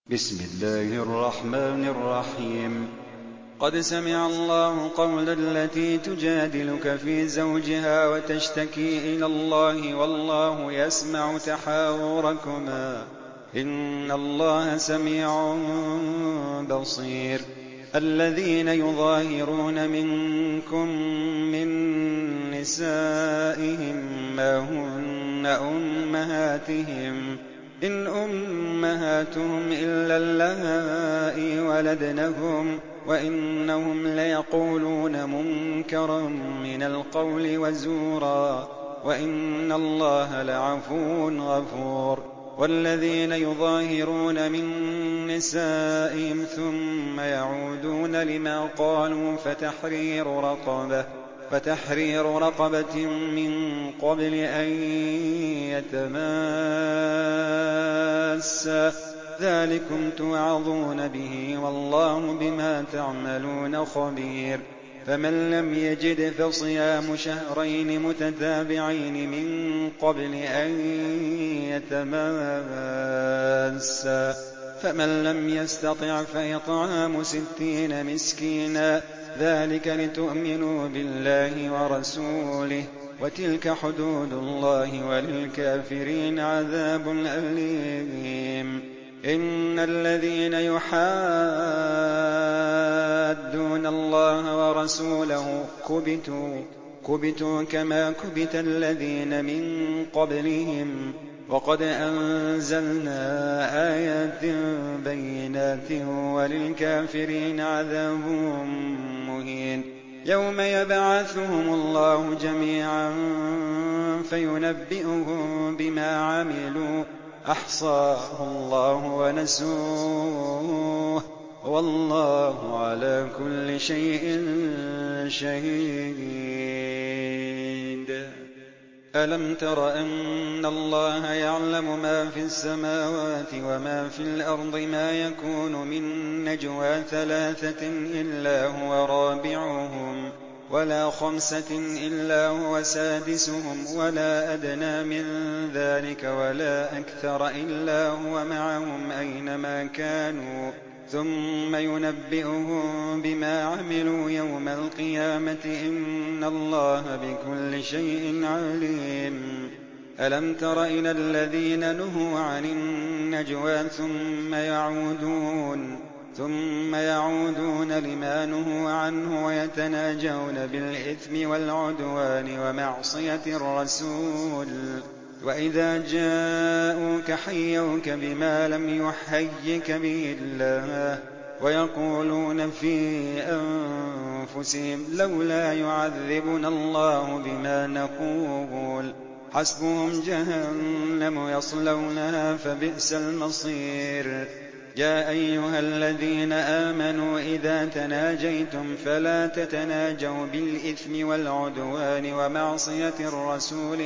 بسم الله الرحمن الرحيم. قد سمع الله قول التي تجادلك في زوجها وتشتكي إلى الله والله يسمع تحاوركما إن الله سميع بصير. الذين يظاهرون منكم من نسائهم ما هن أمهاتهم إن أمهاتهم إلا اللائي ولدنهم وإنهم ليقولون منكرا من القول وزورا وإن الله لعفو غفور. والذين يظاهرون من نسائهم ثم يعودون لما قالوا فتحرير رقبة من قبل أن يتماسا ذلكم توعظون به والله بما تعملون خبير. فمن لم يجد فصيام شهرين متتابعين من قبل أن يتماسا فمن لم يستطع فإطعام 60 مسكينا ذلك لتؤمنوا بالله ورسوله وتلك حدود الله وللكافرين عذاب أليم. إن الذين يحادون الله ورسوله كبتوا كما كبت الذين من قبلهم وقد أنزلنا آيات بينات وللكافرين عذاب مهين. يوم يبعثهم الله جميعا فينبئهم بما عملوا أحصاه الله ونسوه والله على كل شيء شهيد. ألم تر أن الله يعلم ما في السماوات وما في الأرض ما يكون من نجوى 3 إلا هو رابعهم ولا 5 إلا هو سادسهم ولا أدنى من ذلك ولا أكثر إلا هو معهم أينما كانوا ثم ينبئهم بما عملوا يوم القيامة إن الله بكل شيء عليم. ألم تر إلى الذين نهوا عن النجوى ثم يعودون لما نهوا عنه ويتناجون بالإثم والعدوان ومعصية الرسول وإذا جاءوك حيوك بما لم يحيك به الله ويقولون في أنفسهم لولا يعذبنا الله بما نقول حسبهم جهنم يصلونها فبئس المصير. يا أيها الذين آمنوا إذا تناجيتم فلا تتناجوا بالإثم والعدوان ومعصية الرسول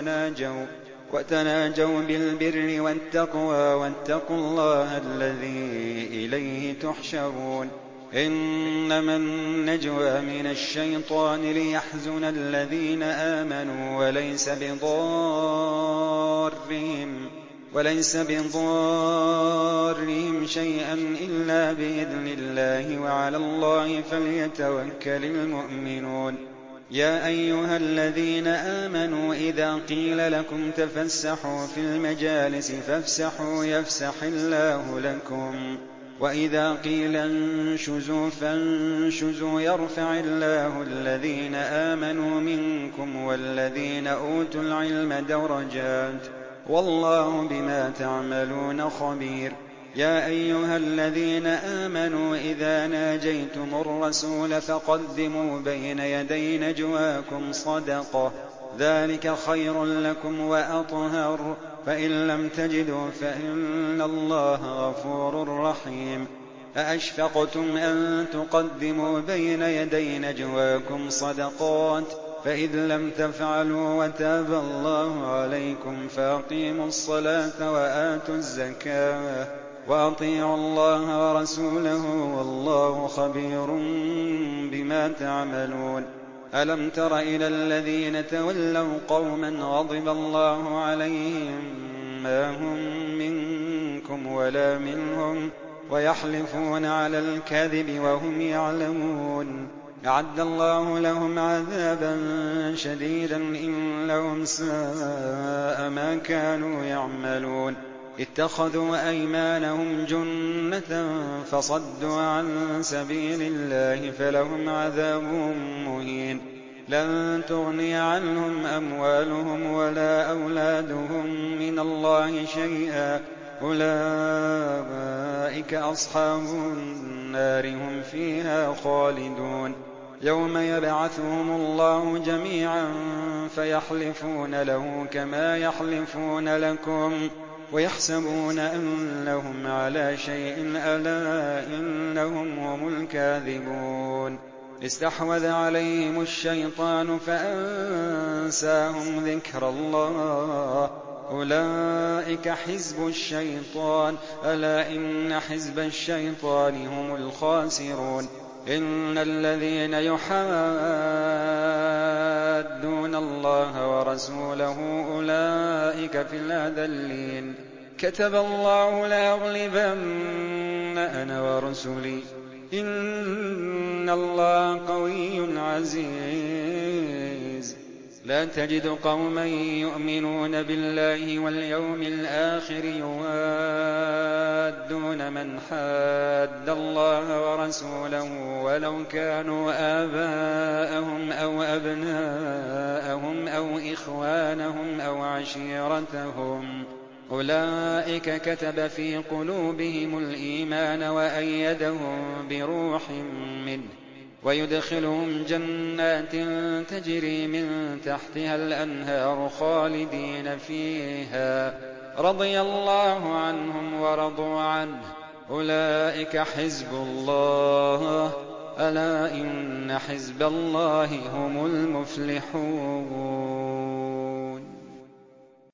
وتناجوا بالبر والتقوى واتقوا الله الذي إليه تحشرون. إنما النجوى من الشيطان ليحزن الذين آمنوا وليس بضارهم شيئا إلا بإذن الله وعلى الله فليتوكل المؤمنون. يا أيها الذين آمنوا إذا قيل لكم تفسحوا في المجالس فافسحوا يفسح الله لكم وإذا قيل انشزوا فانشزوا يرفع الله الذين آمنوا منكم والذين أوتوا العلم درجات والله بما تعملون خبير. يا أيها الذين آمنوا إذا ناجيتم الرسول فقدموا بين يدي نجواكم صدقة ذلك خير لكم وأطهر فإن لم تجدوا فإن الله غفور رحيم. أأشفقتم أن تقدموا بين يدي نجواكم صدقات فإذ لم تفعلوا وتاب الله عليكم فأقيموا الصلاة وآتوا الزكاة وأطيعوا الله ورسوله والله خبير بما تعملون. ألم تر إلى الذين تولوا قوما غضب الله عليهم ما هم منكم منكم ولا منهم ويحلفون على الكذب وهم يعلمون. أعد الله لهم عذابا شديدا إنهم ساء ما كانوا يعملون. اتخذوا أيمانهم جنة فصدوا عن سبيل الله فلهم عذاب مهين. لن تغني عنهم أموالهم ولا أولادهم من الله شيئا أولئك أصحاب النار هم فيها خالدون. يوم يبعثهم الله جميعا فيحلفون له كما يحلفون لكم ويحسبون أنهم على شيء ألا إنهم هم الكاذبون. استحوذ عليهم الشيطان فأنساهم ذكر الله أولئك حزب الشيطان ألا إن حزب الشيطان هم الخاسرون. إن الذين يحادون الله ورسوله أولئك في الأذلين. كتب الله لأغلبن أنا ورسلي إن الله قوي عزيز. لا تجد قوما يؤمنون بالله واليوم الآخر يوادون من حاد الله ورسوله ولو كانوا آباءهم أو أبناءهم أو إخوانهم أو عشيرتهم أولئك كتب في قلوبهم الإيمان وأيدهم بروح منه ويدخلهم جنات تجري من تحتها الأنهار خالدين فيها رضي الله عنهم ورضوا عنه أولئك حزب الله ألا إن حزب الله هم المفلحون.